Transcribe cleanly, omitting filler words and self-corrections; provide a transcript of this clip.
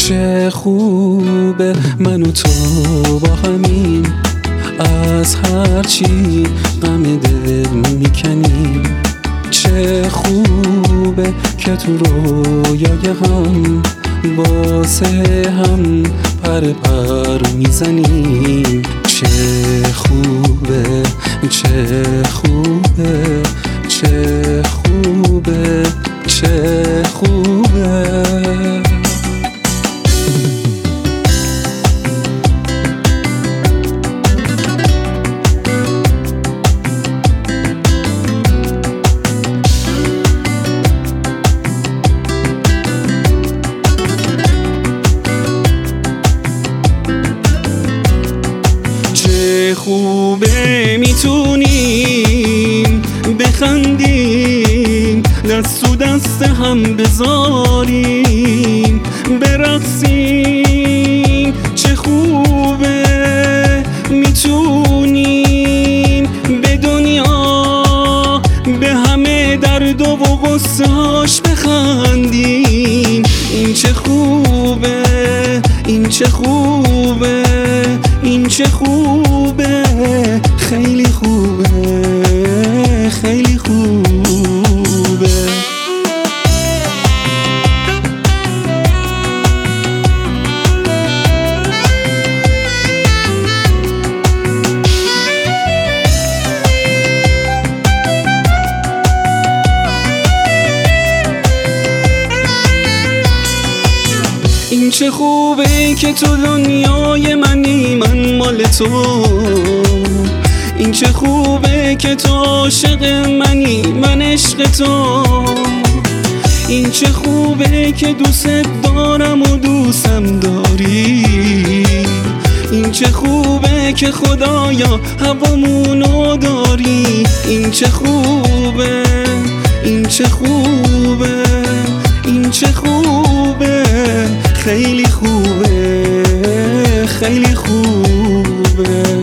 چه خوبه من و تو با همین، از هرچی غم دل میکنیم. چه خوبه که تو رویای هم واسه هم پر میزنیم. چه خوبه چه خوبه چه خوبه چه خوبه. خوبه میتونیم بخندیم، دست و دست هم بذاریم برقصیم. چه خوبه میتونیم به دنیا به همه درد و غصه هاش بخندیم. این چه خوبه این چه خوبه این چه خوبه، خیلی خوبه خیلی خوبه. این چه خوبه که تو دنیای منی من مال تو. این چه خوبه که تو عاشق منی من عشق تو. این چه خوبه که دوست دارم و دوستم داری. این چه خوبه که خدایا هوامونو داری. این چه خوبه این چه خوبه این چه خوبه، خیلی خوبه خیلی خوبه.